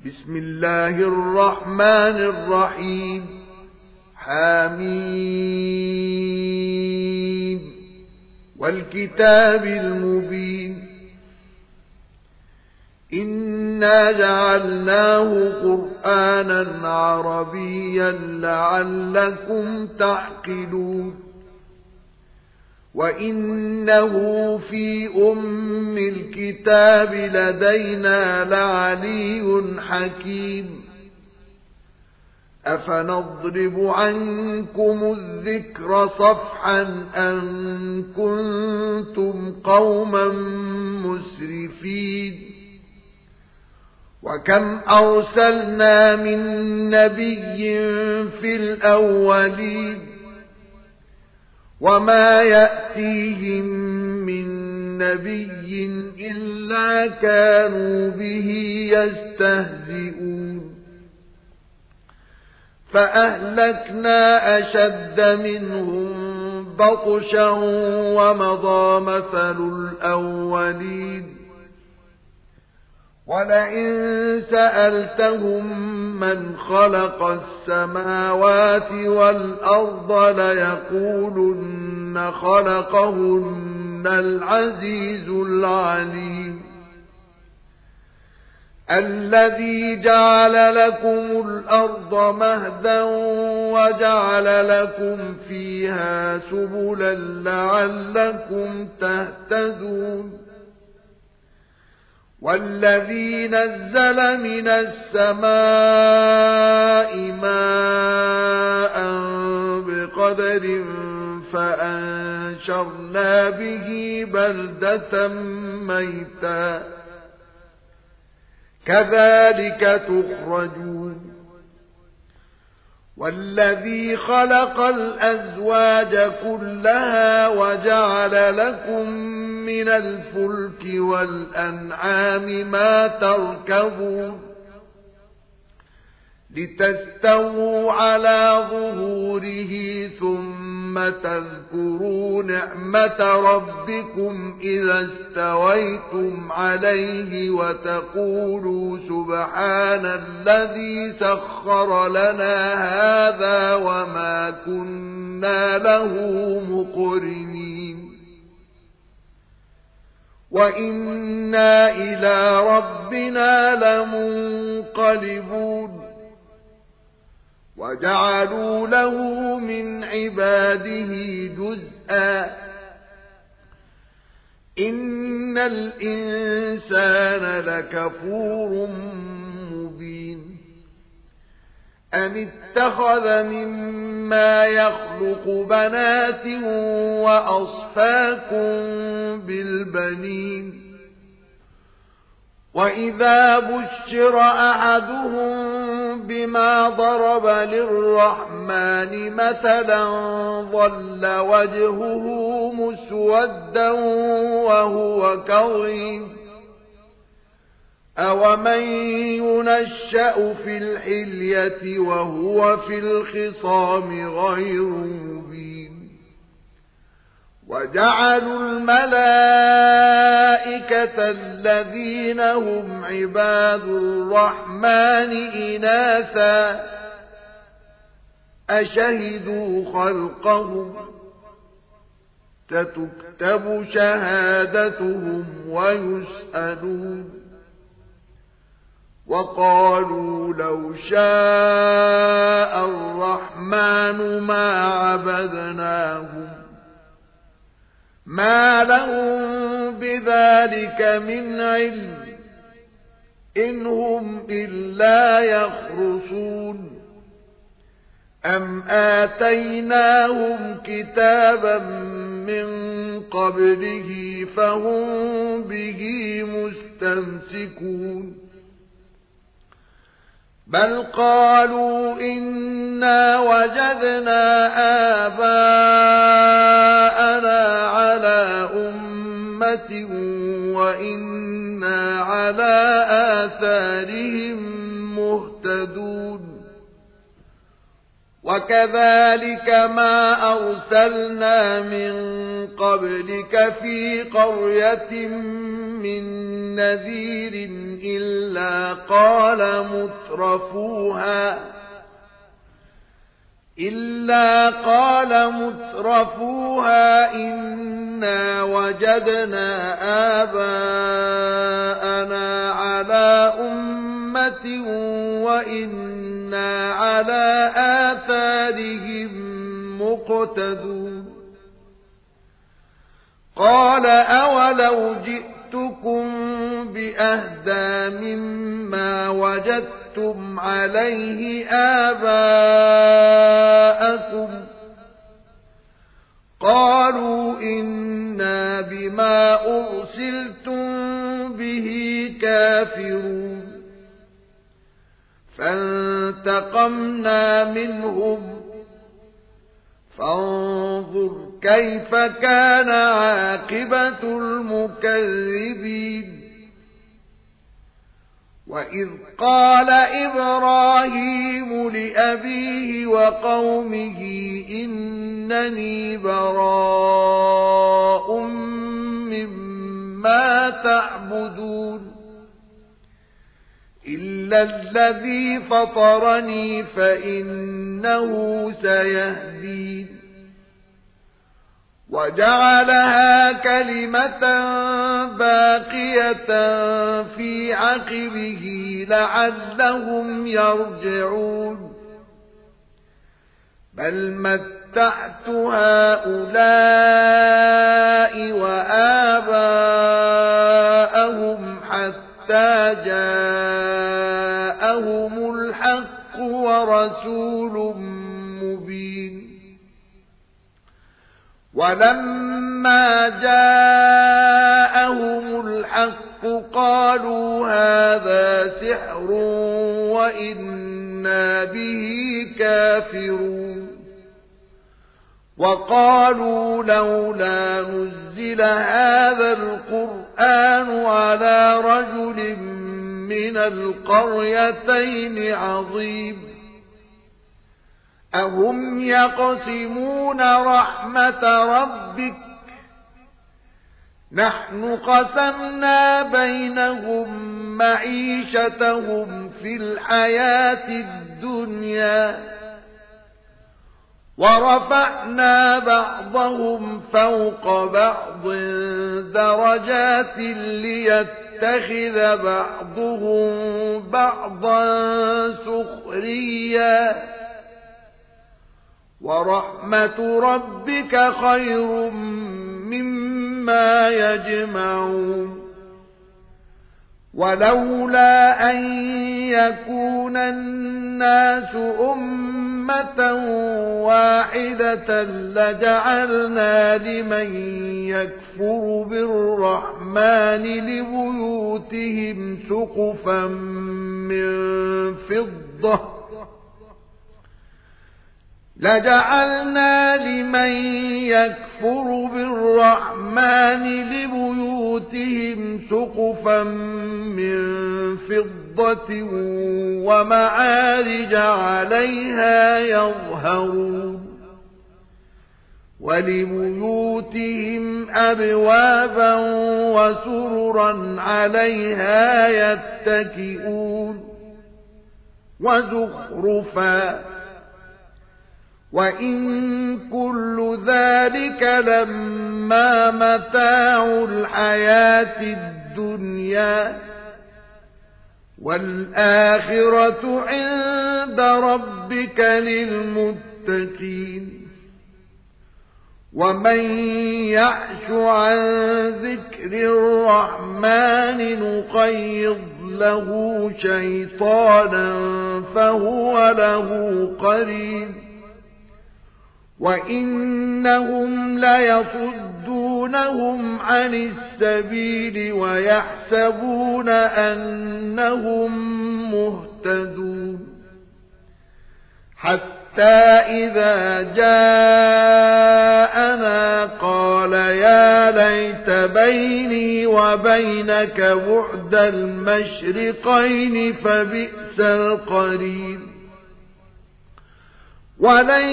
بسم الله الرحمن الرحيم حميم والكتاب المبين إنا جعلناه قرآنا عربيا لعلكم تعقلون وإنه في أم الكتاب لدينا لعلي حكيم أفنضرب عنكم الذكر صفحا أن كنتم قوما مسرفين وكم أرسلنا من نبي في الأولين وما يأتيهم من نبي إلا كانوا به يستهزئون فأهلكنا أشد منهم بطشا ومضى مثل الأولين ولئن سألتهم من خلق السماوات والأرض ليقولن خلقهن العزيز العليم الذي جعل لكم الأرض مهدا وجعل لكم فيها سبلا لعلكم تهتدون والذي نزل من السماء ماء بقدر فأنشرنا به بلدة ميتا كذلك تخرجون والذي خلق الأزواج كلها وجعل لكم من الفلك والأنعام ما تركبون لتستووا على ظهوره ثم تذكروا نعمة ربكم إذا استويتم عليه وتقولوا سبحان الذي سخر لنا هذا وما كنا له مقرنين وإنا إلى ربنا لمنقلبون وجعلوا له من عباده جزءا إن الإنسان لكفور مبين أم اتخذ مما يخلق بنات وأصفاكم بالبنين وإذا بشر أحدهم بما ضرب للرحمن مثلا ظل وجهه مسودا وهو كظيم أومن ينشأ في الحلية وهو في الخصام غير مبين وجعلوا الملائكة الذين هم عباد الرحمن إناثا أشهدوا خلقهم ستكتب شهادتهم ويسألون وقالوا لو شاء الرحمن ما عبدناهم ما لهم بذلك من علم إن هم إلا يخرصون أم آتيناهم كتابا من قبله فهم به مستمسكون بل قالوا إنا وجدنا آباءنا على أمة وإنا على آثارهم مهتدون وكذلك ما أرسلنا من قبلك في قرية من نذير إلا قال مترفوها إنا وجدنا آباءنا على أمة وإنا على آثارهم مقتدون قال أولو جئتكم بأهدى مما وجدتم عليه آباءكم قالوا إنا بما أرسلتم به كافرون فانتقمنا منهم فانظر كيف كان عاقبة المكذبين وإذ قال إبراهيم لأبيه وقومه إنني براء مما تعبدون إلا الذي فطرني فإنه سيهدين وجعلها كلمة باقية في عقبه لعلهم يرجعون بل متعت هؤلاء وآباءهم حتى جاءهم الحق ورسول مبين ولما جاءهم الحق قالوا هذا سحر وإنا به كافرون وقالوا لولا نزل هذا القرآن على رجل من القريتين عظيم أهم يقسمون رحمة ربك نحن قسمنا بينهم معيشتهم في الحياة الدنيا ورفعنا بعضهم فوق بعض درجات ليتخذ بعضهم بعضا سخريا ورحمة ربك خير مما يجمعون ولولا أن يكون الناس أمة واحدة لجعلنا لمن يكفر بالرحمن لبيوتهم سقفا من فضة ومعارج عليها يظهرون ولبيوتهم أبوابا وسررا عليها يتكئون وزخرفا وإن كل ذلك لما متاع الحياة الدنيا والآخرة عند ربك للمتقين ومن يعش عن ذكر الرحمن نقيض له شيطانا فهو له قرين وإنهم ليصدونهم عن السبيل ويحسبون أنهم مهتدون حتى إذا جاءنا قال يا ليت بيني وبينك بعد المشرقين فبئس القرين ولن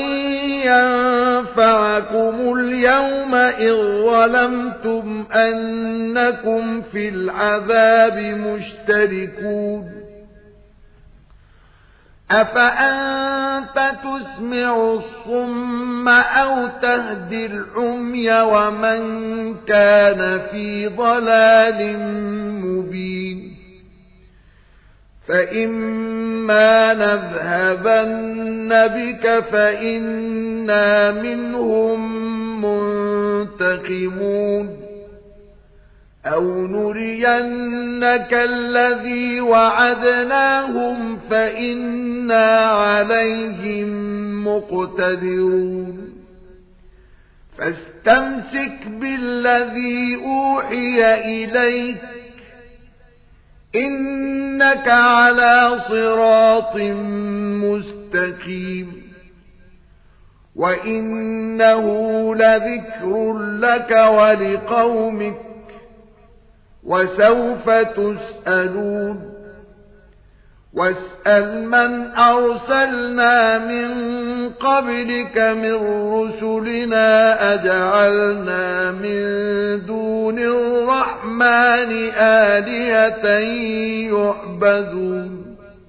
ينفعكم اليوم إذ ظلمتم أنكم في العذاب مشتركون أفأنت تسمع الصم أو تهدي العمي ومن كان في ضلال مبين فإما نذهبن بك فإنا منهم منتقمون أو نرينك الذي وعدناهم فإنا عليهم مقتدرون فاستمسك بالذي أوحي إليك إنك على صراط مستقيم وإنه لذكر لك ولقومك وسوف تسألون واسأل من أرسلنا من قبلك من رسلنا أجعلنا من دون الرحمن آلهة يعبدون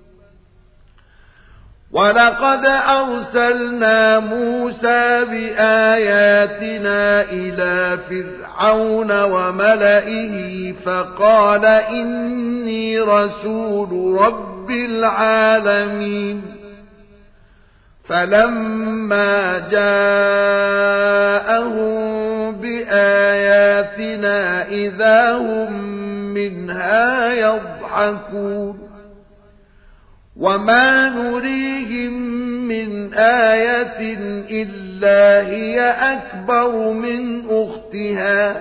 ولقد أرسلنا موسى بآياتنا إلى فرعون وملئه فقال إني رسول رب العالمين فلما جاءهم بآياتنا إذا هم منها يضحكون وما نريهم من آية إلا هي أكبر من أختها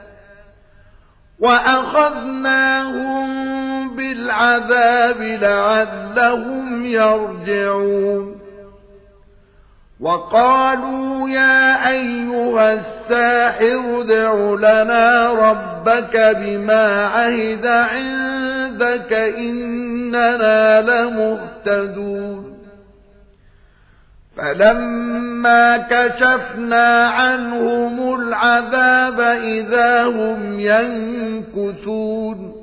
وأخذناهم بالعذاب لعلهم يرجعون وقالوا يا أيها الساحر ادع لنا ربك بما عهد عندك إننا لمهتدون فلما كشفنا عنهم العذاب إذا هم ينكثون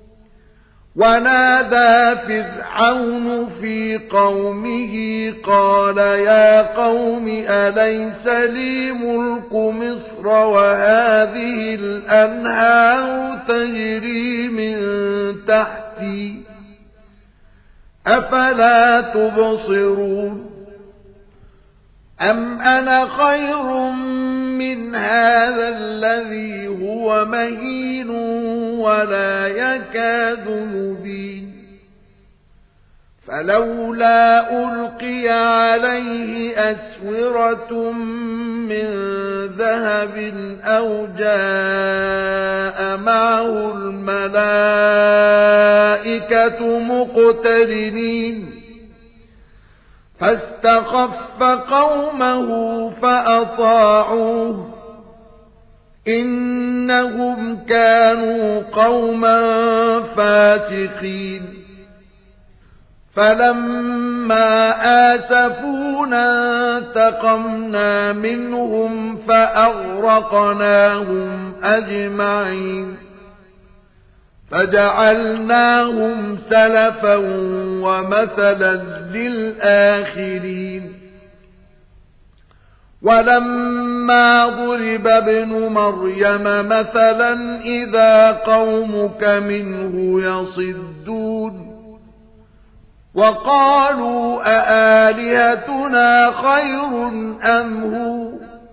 ونادى فرعون في قومه قال يا قوم أليس لي ملك مصر وهذه الأنهار تجري من تحتي أفلا تبصرون أم أنا خير من هذا الذي هو مهين ولا يكاد يبين فلولا ألقي عليه أسورة من ذهب أو جاء معه الملائكة مقترنين فاستخف قومه فأطاعوه إنهم كانوا قوما فاسقين فلما آسفونا انتقمنا منهم فأغرقناهم أجمعين فجعلناهم سلفا ومثلا للآخرين ولما ضرب ابن مريم مثلا إذا قومك منه يصدون وقالوا أآلهتنا خير أم هو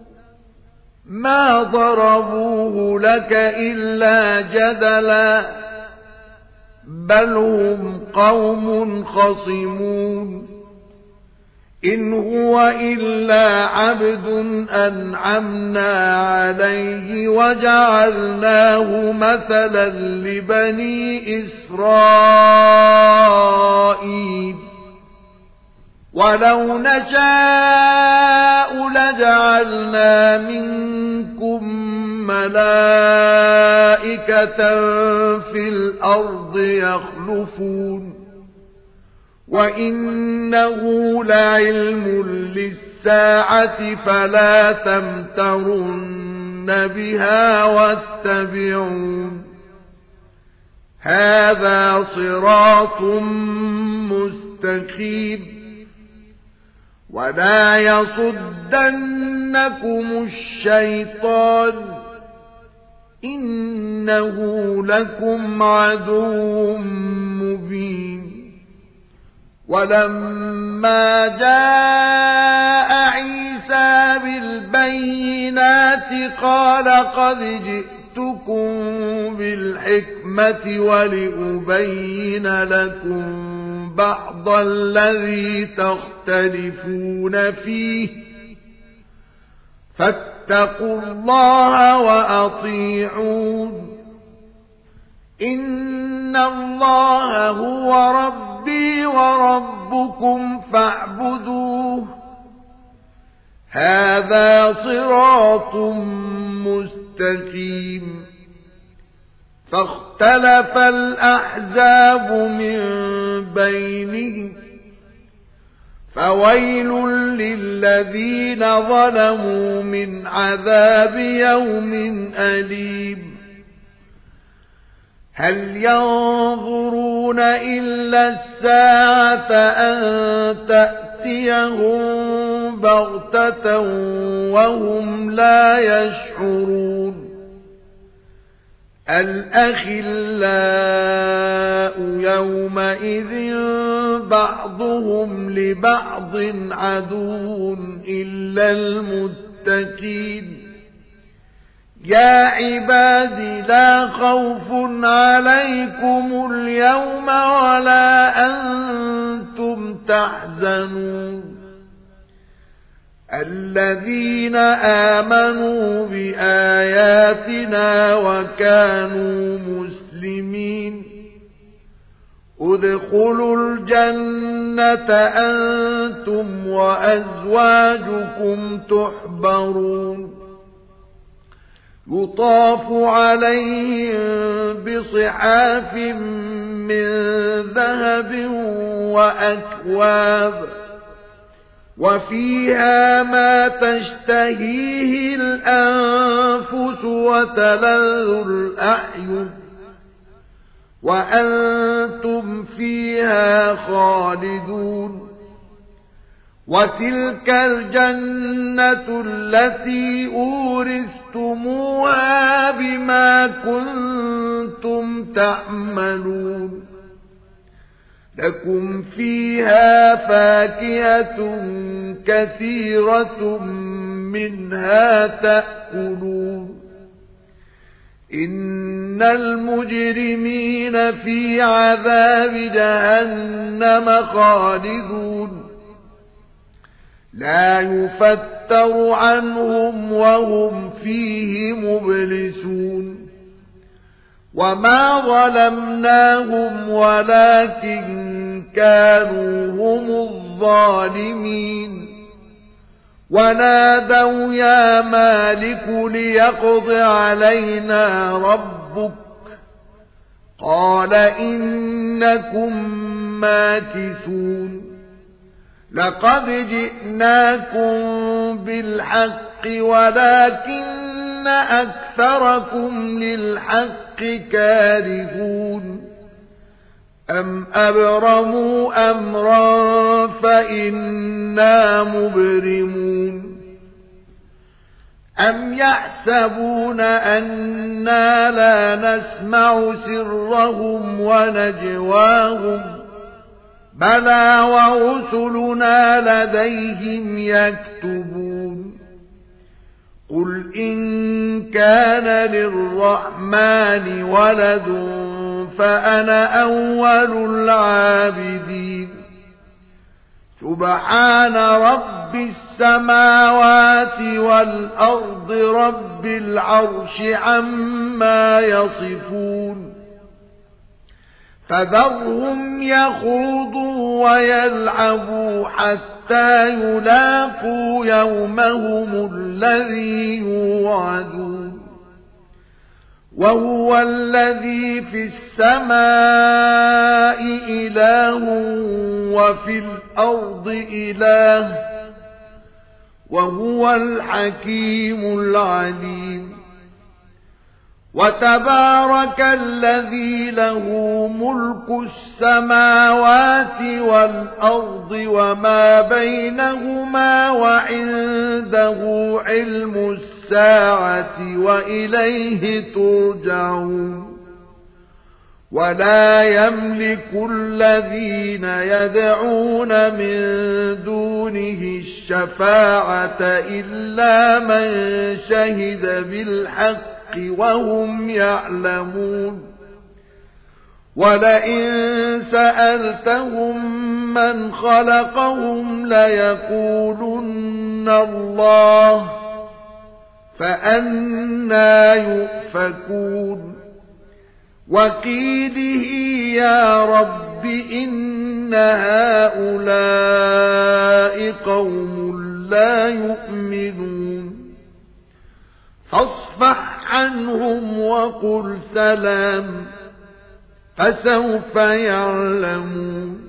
ما ضربوه لك إلا جدلا بل هم قوم خصمون إن هو إلا عبد أنعمنا عليه وجعلناه مثلا لبني إسرائيل ولو نشاء لجعلنا منكم ملائكة في الأرض يخلفون وإنه لعلم للساعة فلا تمترن بها واتبعون هذا صراط مستقيم ولا يصدنكم الشيطان إنه لكم عدو مبين ولما جاء عيسى بالبينات قال قد جئتكم بالحكمة ولأبين لكم بعض الذي تختلفون فيه فاتقوا الله وأطيعون إن الله هو ربي وربكم فاعبدوه هذا صراط مستقيم فاختلف الأحزاب من بينهم فويل للذين ظلموا من عذاب يوم أليم هل ينظرون إلا الساعة أن تأتيهم بغتة وهم لا يشعرون الأخلاء يومئذ بعضهم لبعض عدو إلا المتقين يا عبادي لا خوف عليكم اليوم ولا أنتم تحزنون الذين آمنوا بآياتنا وكانوا مسلمين ادخلوا الجنة أنتم وأزواجكم تحبرون يطاف عليهم بصحاف من ذهب وأكواب وفيها ما تشتهيه الأنفس وتلذ الأعين وأنتم فيها خالدون وتلك الجنة التي أورثتموها بما كنتم تعملون لكم فيها فاكهة كثيرة منها تأكلون إن المجرمين في عذاب جهنم خالدون لا يفتر عنهم وهم فيه مبلسون وما ظلمناهم ولكن كانوا هم الظالمين ونادوا يا مالك ليقض علينا ربك قال إنكم ماكثون لقد جئناكم بالحق ولكن أكثركم للحق كارهون أم أبرموا أمرا فإنا مبرمون أم يحسبون أنا لا نسمع سرهم ونجواهم بلى ورسلنا لديهم يكتبون قل إن كان للرحمن ولد فأنا أول العابدين سبحان رب السماوات والأرض رب العرش عما يصفون فذرهم يخوضوا ويلعبوا حتى يلاقوا يومهم الذي يوعدون وهو الذي في السماء إله وفي الأرض إله وهو الحكيم العليم وتبارك الذي له ملك السماوات والأرض وما بينهما وعنده علم الساعة وإليه ترجعون ولا يملك الذين يدعون من دونه الشفاعة إلا من شهد بالحق وهم يعلمون ولئن سألتهم من خلقهم ليقولن الله فأنى يؤفكون وقيله يا رب إن هؤلاء قوم لا يؤمنون فاصفح عنهم وقل سلام فسوف يعلمون